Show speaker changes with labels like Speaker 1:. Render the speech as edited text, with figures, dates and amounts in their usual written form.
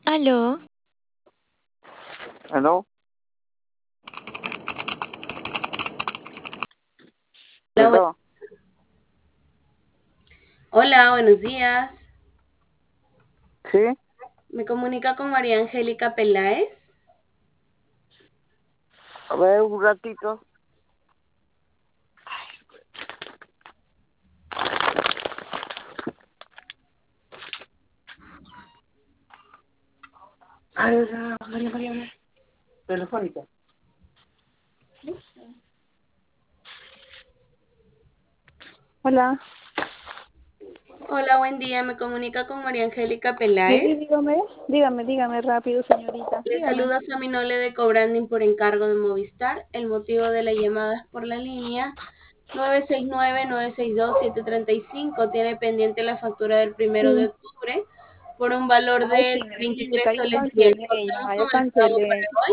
Speaker 1: Aló,
Speaker 2: ¿Aló?
Speaker 3: Hola,
Speaker 2: ¿Aló?
Speaker 3: hola, buenos días.
Speaker 2: ¿Sí?
Speaker 3: Me comunica con María Angélica Peláez.
Speaker 2: A ver, un ratito. A ver, María. Telefónica. Hola.
Speaker 3: Hola, buen día. Me comunica con María Angélica
Speaker 2: Sí,
Speaker 3: Peláez.
Speaker 2: dígame rápido, señorita.
Speaker 3: Le
Speaker 2: Dígame.
Speaker 3: saluda Saminole de Cobranding por encargo de Movistar. El motivo de la llamada es por la línea 969-962-735. Tiene pendiente la factura del primero de
Speaker 2: Sí.
Speaker 3: octubre por un valor
Speaker 2: Ay,
Speaker 3: de
Speaker 2: señorita,
Speaker 3: 23
Speaker 2: yo
Speaker 3: soles 10.
Speaker 2: cancelé,
Speaker 3: Contamos
Speaker 2: ya, yo
Speaker 3: con el pago para
Speaker 2: cancelé.
Speaker 3: hoy.